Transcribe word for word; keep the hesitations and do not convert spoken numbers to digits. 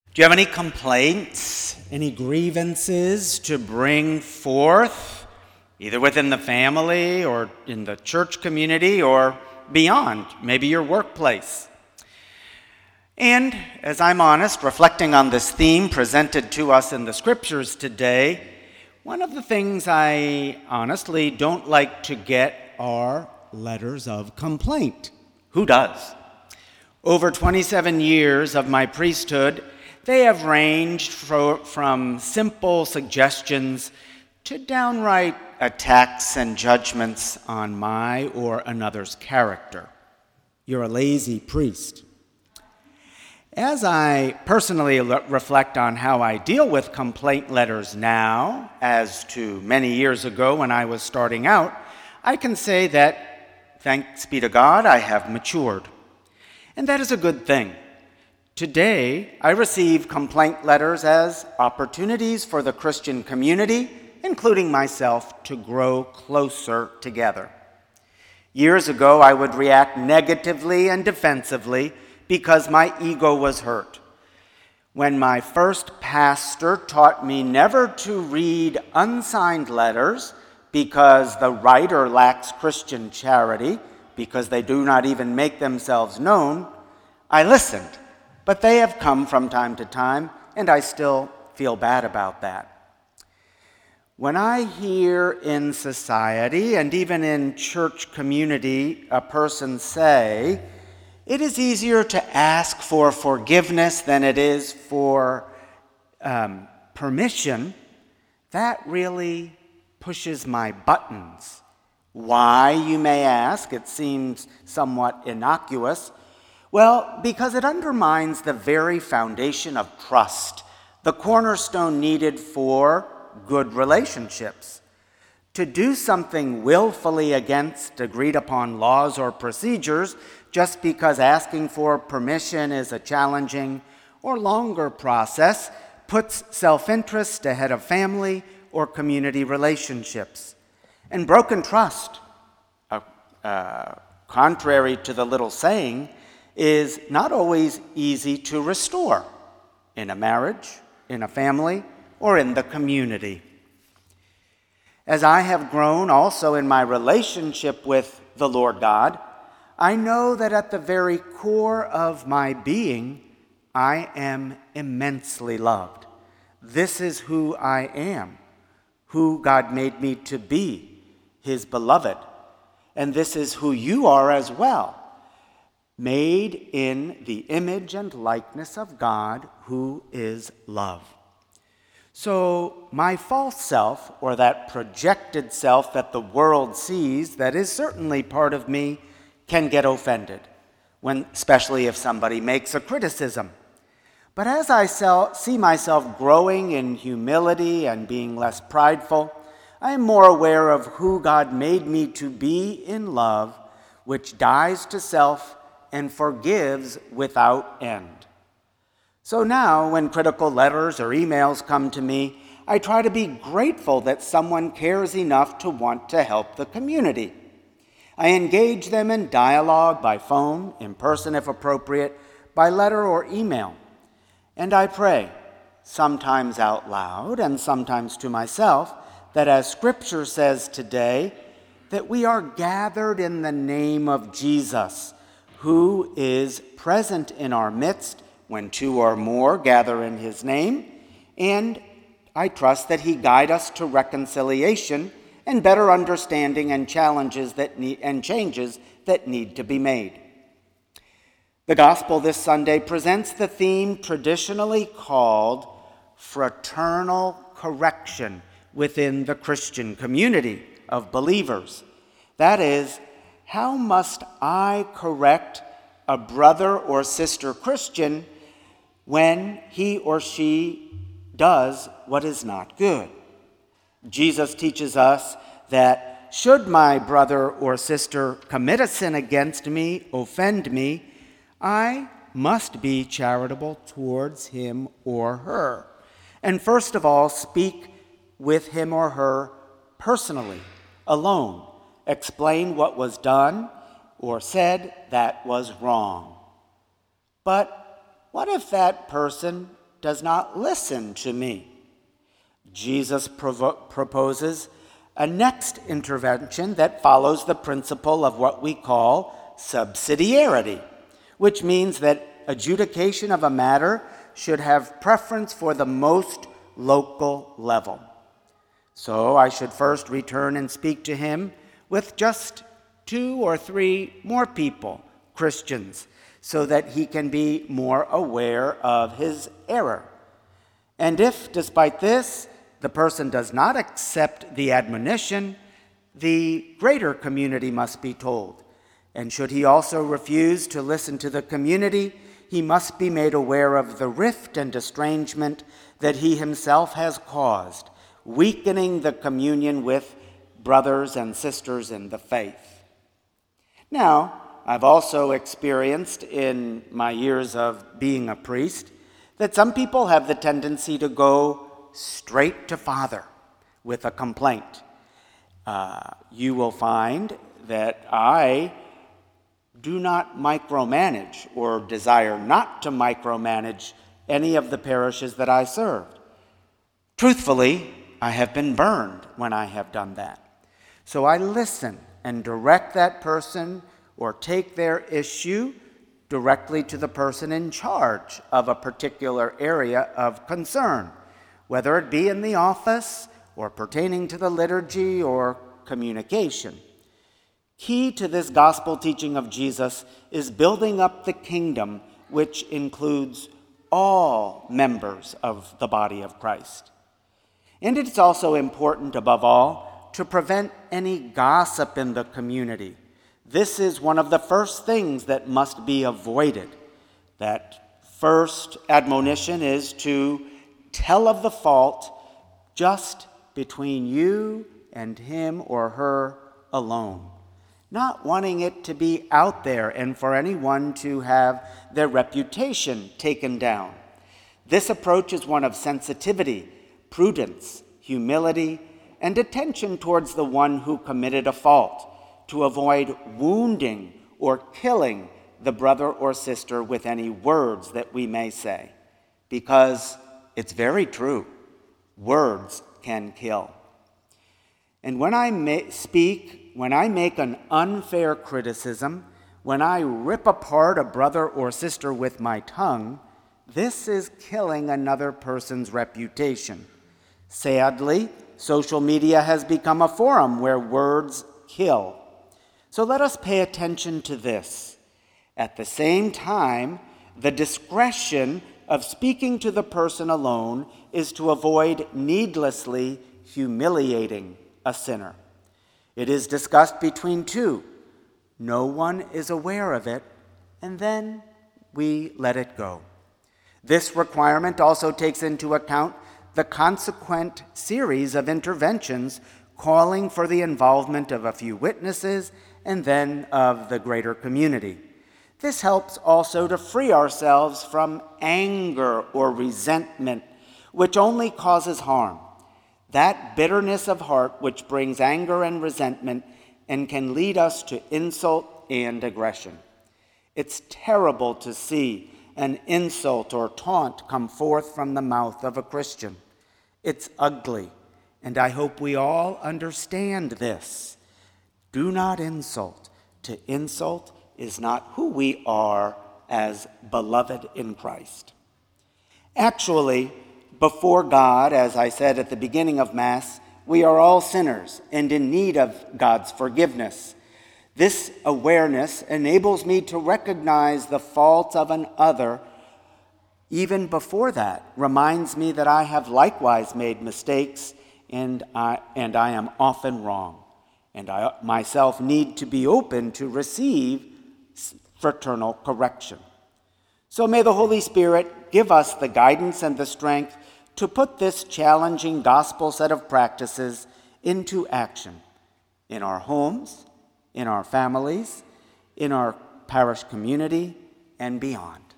Do you have any complaints, any grievances to bring forth, either within the family or in the church community or beyond, maybe your workplace? And as I'm honest, reflecting on this theme presented to us in the scriptures today, one of the things I honestly don't like to get are letters of complaint. Who does? Over twenty-seven years of my priesthood, they have ranged from simple suggestions to downright attacks and judgments on my or another's character. You're a lazy priest. As I personally reflect on how I deal with complaint letters now, as to many years ago when I was starting out, I can say that, thanks be to God, I have matured. And that is a good thing. Today, I receive complaint letters as opportunities for the Christian community, including myself, to grow closer together. Years ago, I would react negatively and defensively because my ego was hurt. When my first pastor taught me never to read unsigned letters because the writer lacks Christian charity, because they do not even make themselves known, I listened. But they have come from time to time, and I still feel bad about that. When I hear in society and even in church community a person say, it is easier to ask for forgiveness than it is for um, permission, that really pushes my buttons. Why, you may ask? It seems somewhat innocuous. Well, because it undermines the very foundation of trust, the cornerstone needed for good relationships. To do something willfully against agreed-upon laws or procedures just because asking for permission is a challenging or longer process puts self-interest ahead of family or community relationships. And broken trust, uh, uh, contrary to the little saying, is not always easy to restore in a marriage, in a family, or in the community. As I have grown also in my relationship with the Lord God, I know that at the very core of my being, I am immensely loved. This is who I am, who God made me to be, His beloved. And this is who you are as well, made in the image and likeness of God, who is love. So my false self, or that projected self that the world sees, that is certainly part of me, can get offended, when, especially if somebody makes a criticism. But as I see myself growing in humility and being less prideful, I am more aware of who God made me to be in love, which dies to self and forgives without end. So now, when critical letters or emails come to me, I try to be grateful that someone cares enough to want to help the community. I engage them in dialogue by phone, in person if appropriate, by letter or email. And I pray, sometimes out loud and sometimes to myself, that as Scripture says today, that we are gathered in the name of Jesus, who is present in our midst when two or more gather in His name, and I trust that He guide us to reconciliation and better understanding and challenges that need, and changes that need to be made. The Gospel this Sunday presents the theme traditionally called fraternal correction within the Christian community of believers. That is, how must I correct a brother or sister Christian when he or she does what is not good? Jesus teaches us that should my brother or sister commit a sin against me, offend me, I must be charitable towards him or her. And first of all, speak with him or her personally, alone. Explain what was done or said that was wrong. But what if that person does not listen to me. Jesus provo- proposes a next intervention that follows the principle of what we call subsidiarity, which means that adjudication of a matter should have preference for the most local level. So I should first return and speak to him with just two or three more people, Christians, so that he can be more aware of his error. And if, despite this, the person does not accept the admonition, the greater community must be told. And should he also refuse to listen to the community, he must be made aware of the rift and estrangement that he himself has caused, weakening the communion with brothers and sisters in the faith. Now, I've also experienced in my years of being a priest that some people have the tendency to go straight to Father with a complaint. Uh, you will find that I do not micromanage or desire not to micromanage any of the parishes that I served. Truthfully, I have been burned when I have done that. So I listen and direct that person or take their issue directly to the person in charge of a particular area of concern, whether it be in the office or pertaining to the liturgy or communication. Key to this gospel teaching of Jesus is building up the kingdom, which includes all members of the body of Christ. And it's also important, above all, to prevent any gossip in the community. This is one of the first things that must be avoided. That first admonition is to tell of the fault just between you and him or her alone, not wanting it to be out there and for anyone to have their reputation taken down. This approach is one of sensitivity, prudence, humility, and attention towards the one who committed a fault, to avoid wounding or killing the brother or sister with any words that we may say, because it's very true. Words can kill. And when I ma- speak, when I make an unfair criticism, when I rip apart a brother or sister with my tongue, this is killing another person's reputation. Sadly, social media has become a forum where words kill. So let us pay attention to this. At the same time, the discretion of speaking to the person alone is to avoid needlessly humiliating a sinner. It is discussed between two. No one is aware of it, and then we let it go. This requirement also takes into account the consequent series of interventions calling for the involvement of a few witnesses and then of the greater community. This helps also to free ourselves from anger or resentment, which only causes harm. That bitterness of heart which brings anger and resentment and can lead us to insult and aggression. It's terrible to see an insult or taunt come forth from the mouth of a Christian. It's ugly, and I hope we all understand this. Do not insult. To insult is not who we are as beloved in Christ. Actually, before God, as I said at the beginning of Mass, we are all sinners and in need of God's forgiveness. This awareness enables me to recognize the faults of an other. Even before that, reminds me that I have likewise made mistakes and I, and I am often wrong. And I myself need to be open to receive fraternal correction. So may the Holy Spirit give us the guidance and the strength to put this challenging gospel set of practices into action in our homes, in our families, in our parish community, and beyond.